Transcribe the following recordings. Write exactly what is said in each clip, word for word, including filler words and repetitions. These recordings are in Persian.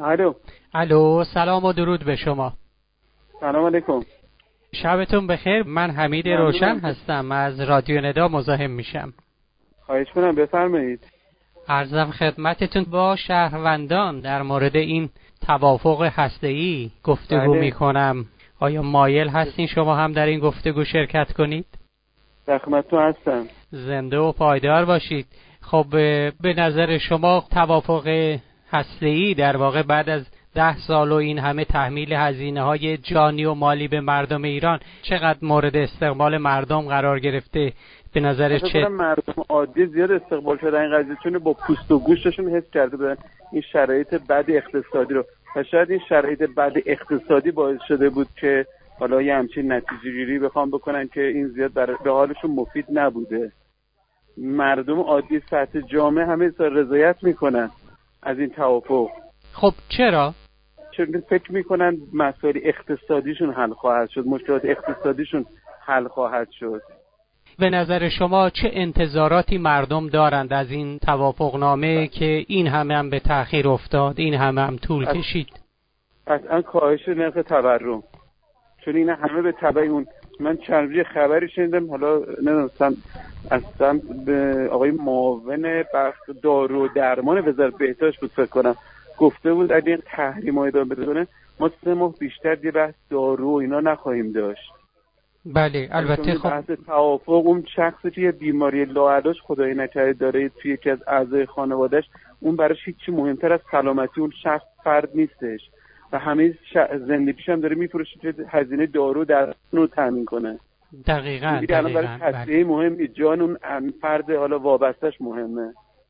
الو الو سلام و درود به شما. سلام علیکم. شبتون بخیر. من حمید روشن هستم، از رادیو ندا مزاحم میشم. خواهش کنم بفرمایید. عرضم خدمتتون با شهروندان در مورد این توافق هسته‌ای گفتگو بله. میکنم. آیا مایل هستین شما هم در این گفتگو شرکت کنید؟ در خدمتتون هستم. زنده و پایدار باشید. خب به نظر شما توافق هسته‌ای در واقع بعد از ده سال و این همه تحمیل هزینه‌های جانی و مالی به مردم ایران چقدر مورد استقبال مردم قرار گرفته؟ به نظر چه مردم عادی زیاد استقبال شده این قضیه، چون با پوست و گوشتشون حس کرده بودن این شرایط بد اقتصادی رو و شاید این شرایط بد اقتصادی باعث شده بود که حالا یه همچین نتیجه گیری بخوام بکنن که این زیاد به حالشون مفید نبوده. مردم عادی سطح جامعه همه رضایت میکنن از این توافق. خب چرا؟ چون فکر میکنن مسائل اقتصادیشون حل خواهد شد، مشکلات اقتصادیشون حل خواهد شد. به نظر شما چه انتظاراتی مردم دارند از این توافقنامه که این همه هم به تأخیر افتاد، این همه هم طول کشید؟ قطعا کاهش نرخ تورم، چون این همه به تبع اون. من چند روز خبری شنیدم، حالا نمیدونم اصلا به آقای معاون بخش دارو و درمان وزارت بهداشت بود فکر کنم، گفته بود اگه این تحریم های ادامه بده ما سه ماه بیشتر دیگه بحث دارو و اینا نخواهیم داشت. بله البته خب بحث توافق اون شخصی که بیماری لاعلاج خدای نکرده داره توی یکی از اعضای خانواده‌اش، اون براش هیچی مهمتر از سلامتی اون شخص فرد نیستش و همه زندگیش هم داره میفروشه که هزینه دارو در رو تامین کنه. دقیقاً الان برای تصفیه مهمی جان اون فرد حالا وابستش مهمه.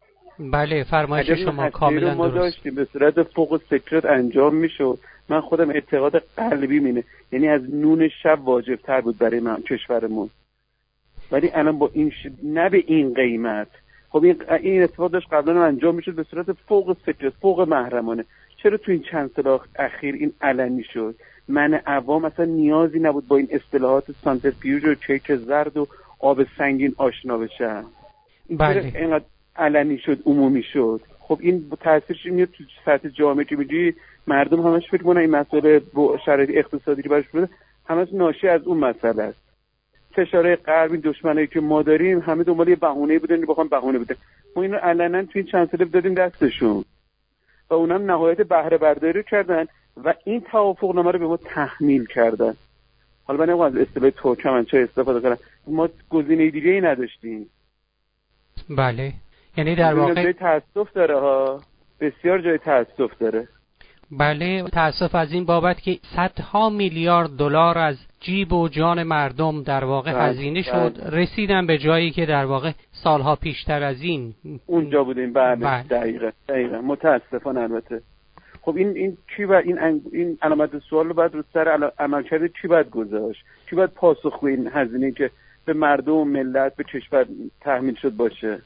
بله فرمایش شما کاملا ما درست. داشتیم به صورت فوق سکرت انجام میشد. من خودم اعتقاد قلبی مینه، یعنی از نون شب واجب تر بود برای من کشورمون، ولی الان با این ش... نه به این قیمت. خب این این اتفاق داشت قبلا انجام میشد به صورت فوق سکرت، فوق محرمانه. چرا تو این چند سال اخیر این علنی شد؟ من عوام اصلا نیازی نبود با این اصطلاحات سانتریفیوژ و کیک زرد و آب سنگین آشنا بشن. بله اینقدر علنی شد، عمومی شد. خب این تاثیرش میاد تو سطح جامعه که میگی مردم همش فکر کنن این مسئله با شرایط اقتصادی که براش بوده همش ناشی از اون مسئله است. فشار غرب، این دشمنایی که ما داریم همه دنبال یه بهونه‌ای بودن، بخوام بهونه بده. ما اینو علنا تو این چند سال دادیم دستشون و اونم نهایت بهره برداری کردن و این توافقنامه رو به ما تحمیل کردن. حالا من نمی‌خوام از اصطلاح ترکمنچای استفاده کنم، ما گزینه دیگه‌ای نداشتیم. بله یعنی در واقع جای تأسف داره ها، بسیار جای تأسف داره. بله تأسف از این بابت که صدها میلیارد دلار از جیب و جان مردم در واقع هزینه شد، رسیدن به جایی که در واقع سالها پیشتر از این اونجا بودیم. بله, بله. دقیقاً دقیقاً متاسفانه. البته خب این این چی باید این این علامت سوال رو بعد رو سر عملکرد چی باید گذاشت؟ چی باید پاسخگوی این هزینه که به مردم و ملت به کشور تحمیل شد باشه؟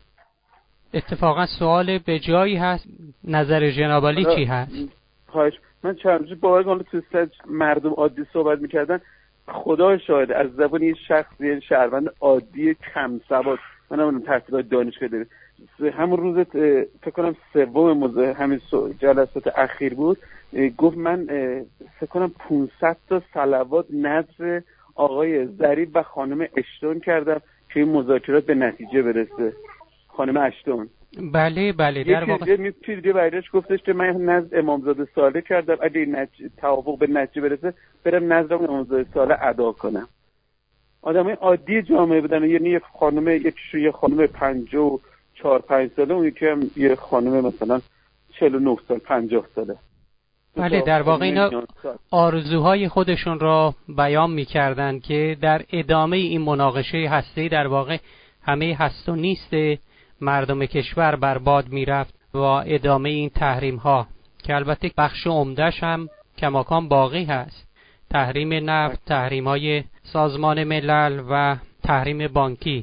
اتفاقا سوال به جایی هست. نظر جناب عالی چی هست؟ خواهش. من چند روز باور کنم تو سج مردم عادی صحبت میکردن، خدا شاهد از زبان یه شخصی شهروند عادی کم سواد، من هم تحصیلات دانشگاه دارم، همون روز فکر کنم سوم موزه همین جلسات اخیر بود، گفت من فکر کنم پانصد تا صلوات نذر آقای ظریف و خانم اشتون کردم که این مذاکرات به نتیجه برسه. خانم اشتون بله بله در واقع یه چیز دیگه برایش گفتش که من نزد امامزاده صالح کردم اگه این نج... توافق به نتیجه برسه برم نزد امامزاده صالح ادا کنم. آدمای عادی جامعه بودن، یعنی یک خانم یکیشون یه خانم پنجاه و چهار پنج ساله، اون یکی هم یه خانم مثلا چهل و نه سال پنجاه ساله. بله در واقع اینا آرزوهای خودشون را بیان می‌کردن که در ادامه این مناقشه هسته‌ای در واقع همه هست و نیست مردم کشور برباد میرفت و ادامه این تحریم ها که البته بخش عمده‌اش هم کماکان باقی هست. تحریم نفت، تحریم های سازمان ملل و تحریم بانکی.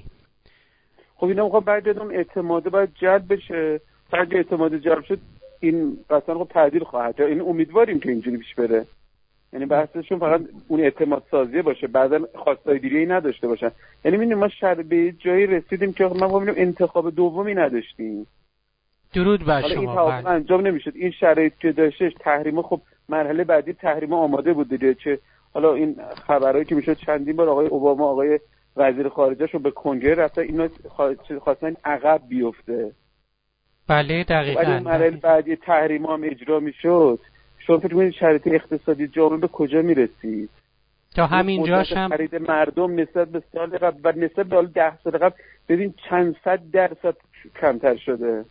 خب اینا میخوام بعد بدون اعتماد باید جلب بشه. بعد اعتماد جلب شد این قطعا خب تعدیل خواهد. این امیدواریم که اینجوری پیش بره. یعنی بحثشون فقط اون اعتماد سازیه باشه، بعداً خواستای دیگه‌ای نداشته باشن. یعنی می‌بینیم ما شر به جایی رسیدیم که ما ببینیم انتخاب دومی نداشتیم. درود بر شما. این توافق انجام نمیشد. این شرایط که داشتش تحریم، خب مرحله بعدی تحریم آماده بود دیگه. چه حالا این خبرایی که میشد چندین بار آقای اوباما آقای وزیر خارجه رو به کنگره رفته اینا خواستن عقب بیفته. بله دقیقاً. ولی مرحله بعدی تحریم هم اجرا میشد. شما فکر می‌کنید شرایط اقتصادی جامعه به کجا میرسید؟ تا همین جاش هم خرید مردم نسبت به سال قبل و نسبت به ده سال قبل ببین چند صد درصد کمتر شده.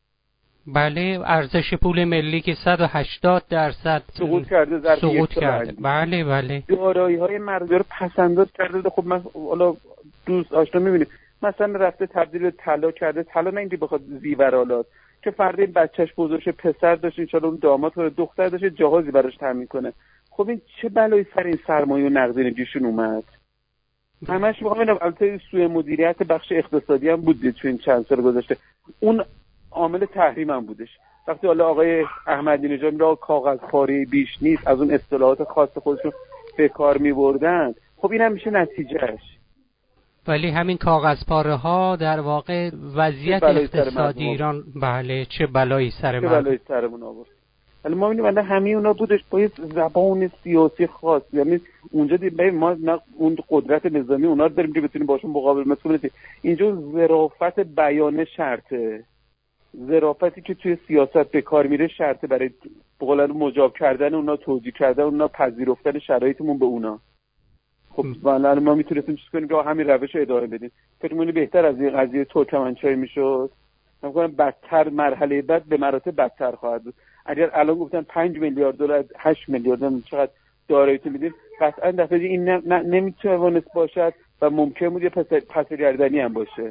بله ارزش پول ملی که صد و هشتاد درصد سقوط کرده ظرف سقوط کرده. بله بله. دارایی‌های مردم رو پسنداز کرده. خب من حالا دوست آشنا می‌بینیم مثلا رفته تبدیل به طلا کرده. طلا نه اینکه بخواد زیورالات که فردا این بچهش بزرگ شه پسر داشت ان شاءالله اون داماد رو دختر داشت جهازی براش تامین کنه. خب این چه بلایی سر این سرمایه و نقدینگیشون اومد؟ همش می‌خوام ببینم البته سوء مدیریت بخش اقتصادی هم بود تو این چند سال گذشته. اون عامل تحریم هم بودش. وقتی حالا آقای احمدی نژاد میگه کاغذخواری بیش نیست از اون اصطلاحات خاص خودشون به کار می‌بردن، خب این هم میشه نتیجهش. ولی همین کاغذپاره ها در واقع وضعیت اقتصادی ایران بله چه بلایی سر ما چه بلایی سرمون آورد. ولی ما می‌بینیم الان همه اونا بودش با یه زبان سیاسی خاص. یعنی اونجا دیگه ما نه اون قدرت نظامی اونا رو داریم که بتونیم باشون مقابله کنیم. اینجا ظرافت بیان شرطه. ظرافتی که توی سیاست به کار میره شرطه برای بقول مجاب کردن اونا، توجیه کردن اونا، پذیرفتن شرایطمون به اونا. خب والا ما میتونستیم چیز کنیم که همین روش رو ادامه بدیم. فکر می‌کنی بهتر از این قضیه ترکمنچای میشد؟ من میگم بدتر، مرحله بعد به مراتب بدتر خواهد بود. اگر الان گفتن پنج میلیارد دلار از هشت میلیارد چقدر داراییتون میدید، قطعا دفعه این نمیتونه باشد و ممکن بود یه پسگردنی هم باشه.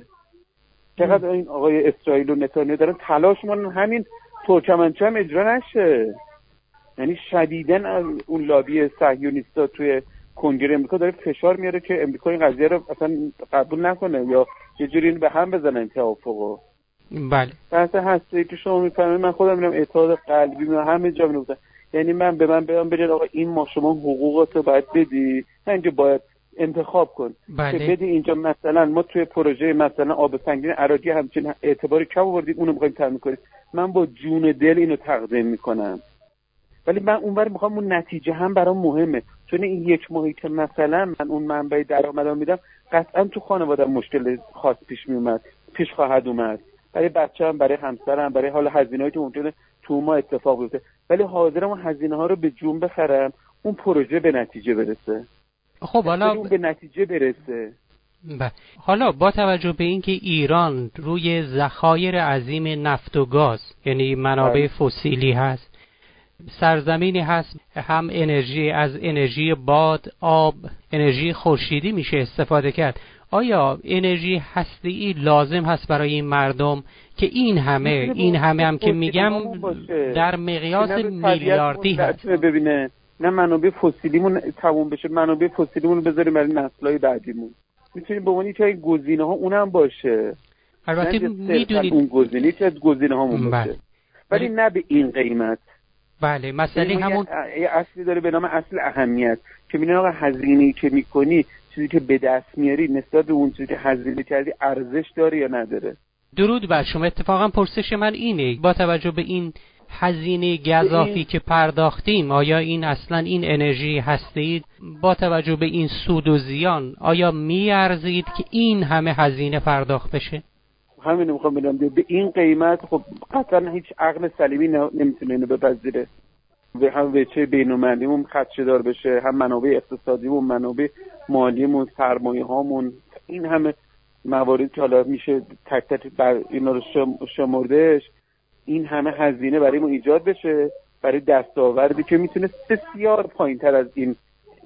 چقدر این آقای اسرائیل و نتانیاهو دارن تلاش می‌کنن همین ترکمنچای هم اجرا نشه. یعنی شدیداً از اون لابی صهیونیستا توی کنگره امریکا داره فشار میاره که امریکا این قضیه رو اصلا قبول نکنه یا یه جوری به هم بزنن توافقو. بله. بحث هستی که شما میفهمید من خودم میرم اعتقاد قلبی میرم همه جا میگفتن. یعنی من به من بگم برید آقا این ما شما حقوقاتو باید بدی، نه اینکه باید انتخاب کن. بله. که بدی اینجا مثلا ما توی پروژه مثلا آب سنگین عراقی همچین اعتباری کم آوردیم اونو می‌خوایم تامین کنیم. من با جون دل اینو تقدیم میکنم. ولی من اونور میخوام اون نتیجه هم برام مهمه، چون این یک ماهی که مثلا من اون منبع درآمدم میدم قطعا تو خانواده‌ام مشکل خاص پیش میومد پیش خواهد اومد برای بچه‌ام، برای همسرم، برای حال هزینه‌ای که ممکنه تو ما اتفاق بیفته. ولی حاضرم اون هزینه‌ها رو به جون بخرم اون پروژه به نتیجه برسه. خب حالا اون به نتیجه برسه. ب... حالا با توجه به اینکه ایران روی ذخایر عظیم نفت و گاز یعنی منابع فسیلی هست، سرزمینی هست هم انرژی از انرژی باد، آب، انرژی خورشیدی میشه استفاده کرد، آیا انرژی هسته‌ای لازم هست برای این مردم که این همه این همه هم که میگم در مقیاس میلیاردی هست؟ ببینه نه منابع فسیلیمون تموم بشه، منابع فسیلیمون بذاریم برای نسل‌های بعدیمون. میتونیم به عنوان یک گزینه‌ها اونم باشه. البته میدونید اون گزینه که از گزینه‌هامون باشه. ولی نه به این قیمت. بله مسئله همون یه اصلی داره به نام اصل اهمیت که میگن آقا هزینه‌ای که میکنی چیزی که به دست میاری نسبت به اون چیزی که هزینه کردی ارزش داره یا نداره. درود بر شما. اتفاقا پرسش من اینه با توجه به این هزینه گزافی این... که پرداختیم آیا این اصلا این انرژی هسته‌ای با توجه به این سود و زیان آیا میارزید که این همه هزینه پرداخت بشه؟ همین میخوام بگم به این قیمت خب قطعا هیچ عقل سلیمی نمیتونه اینو بپذیره. و هم وجه بین‌المللیمون خدشه‌دار بشه، هم منابع اقتصادیمون، منابع مالیمون، سرمایه‌هامون، این همه موارد که حالا میشه تک تک بر اینا رو شمردش، این همه هزینه برای ما ایجاد بشه برای دستاوردی که میتونه بسیار پایین‌تر از این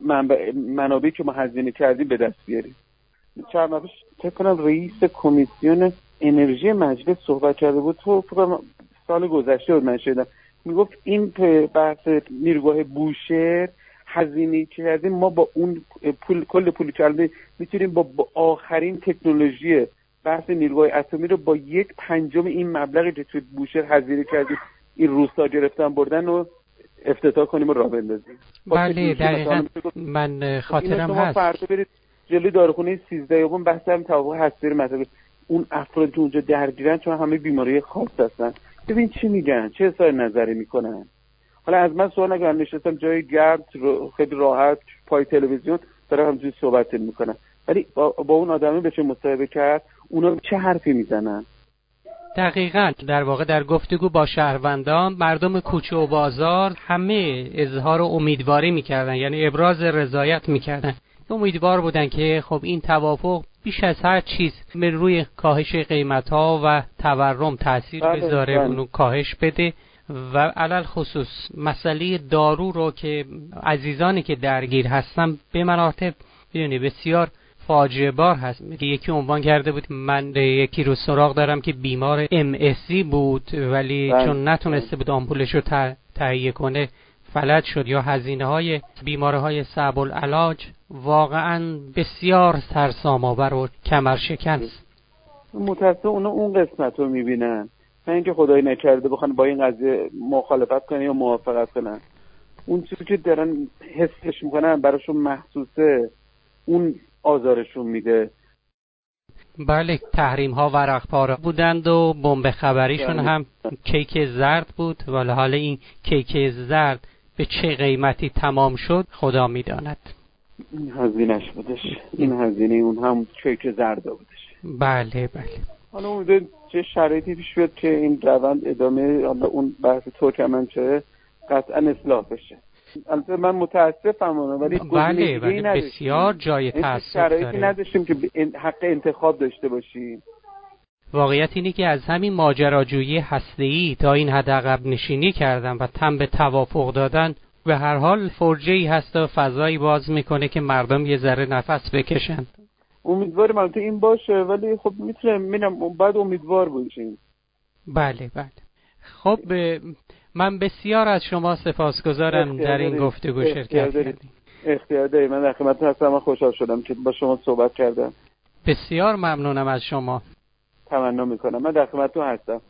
منابعی که ما هزینه کردیم به دست بیاریم. چند وقت فکر کنم رئیس کمیسیون انرژی مجلس صحبت کرده بود تو سال گذشته بود من شنیدم میگفت این بحث نیروگاه بوشهر هزینه کردیم ما با اون پول کل پولی که میتونیم با, با آخرین تکنولوژی بحث نیروگاه اتمی رو با یک پنجم این مبلغی که توی بوشهر هزینه کردیم این روستا گرفتن بردن و افتتاح کنیم و راه بندازیم. بله دقیقاً من خاطرم هست. فردا برید جلوی داروخونه سیزده یابون بحث هم توافق هستی رو مطرح، اون افراد که اونجا درگیرن چون همه بیماری خاص هستن ببین چی میگن، چه اظهار نظری میکنن. حالا از من سوال نگن، نشستم جای گرد خیلی راحت پای تلویزیون دارم همجوری صحبت میکنم، ولی با, با اون آدمی بشه مصاحبه کرد، اونا چه حرفی میزنن؟ دقیقاً در واقع در گفتگو با شهروندان، مردم کوچه و بازار همه اظهار امیدواری میکردن، یعنی ابراز رضایت میکردن، امیدوار بودن که خب این توافق بیش از هر چیز به روی کاهش قیمت‌ها و تورم تأثیر بذاره، اونو کاهش بده و علل خصوص مسئله دارو رو که عزیزانی که درگیر هستن به مراتب میدونی بسیار فاجعه بار هست. یکی عنوان کرده بود من یکی رو سراغ دارم که بیمار ام اس بود ولی بله. چون نتونسته بود آمپولش رو تهیه کنه فلج شد. یا هزینه های بیماره های صعب العلاج واقعا بسیار سرسام‌آور و کمرشکن است. متأسفانه اونا اون قسمت رو میبینن، نه اینکه خدای نکرده بخوان با این قضیه مخالفت کنن یا موافقت کنن. اون چیزی که دارن حسش میکنن براشون محسوسه، اون آزارشون میده. بله، تحریم ها ورق پاره بودند و بمب خبریشون هم کیک زرد بود، ولی حالا این کیک زرد به چه قیمتی تمام شد خدا میداند. این هزینهش بودش، این هزینه اون هم کیک زرد بودش. بله بله. حالا امیدوارم چه شرایطی پیش بیاد که این روند ادامه، حالا اون بحث ترکمنچه قطعا اصلاح بشه. البته من متاسفم ولی بله ولی بسیار جای تأسف داره. شرایطی نداشتیم که حق انتخاب داشته باشیم. واقعیت اینه که از همین ماجراجویی هسته‌ای تا این حد عقب نشینی کردن و تن به توافق دادن به هر حال فرجه‌ای هست و فضایی باز میکنه که مردم یه ذره نفس بکشن. امیدوارم البته این باشه، ولی خب میتونه میرم بعد امیدوار باشیم. بله بله. خب من بسیار از شما سپاسگزارم در این گفتگو شرکت کردیم. اختیار داری. من در خدمتتون هستم. من خوشحال شدم که با شما صحبت کردم. بسیار ممنونم از شما. تمنا میکنم. من در خدمتتون هستم.